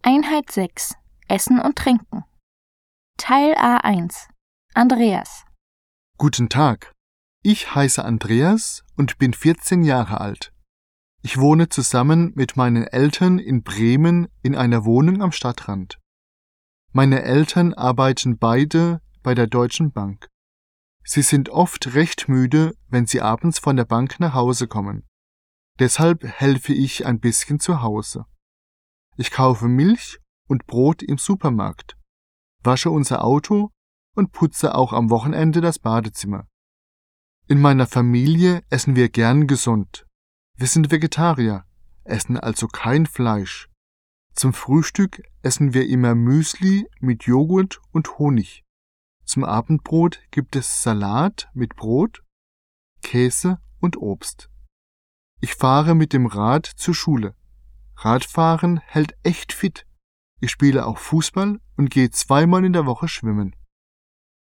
Einheit 6. Essen und Trinken. Teil A1. Andreas. Guten Tag. Ich heiße Andreas und bin 14 Jahre alt. Ich wohne zusammen mit meinen Eltern in Bremen in einer Wohnung am Stadtrand. Meine Eltern arbeiten beide bei der Deutschen Bank. Sie sind oft recht müde, wenn sie abends von der Bank nach Hause kommen. Deshalb helfe ich ein bisschen zu Hause. Ich kaufe Milch und Brot im Supermarkt, wasche unser Auto und putze auch am Wochenende das Badezimmer. In meiner Familie essen wir gern gesund. Wir sind Vegetarier, essen also kein Fleisch. Zum Frühstück essen wir immer Müsli mit Joghurt und Honig. Zum Abendbrot gibt es Salat mit Brot, Käse und Obst. Ich fahre mit dem Rad zur Schule. Radfahren hält echt fit. Ich spiele auch Fußball und gehe 2-mal in der Woche schwimmen.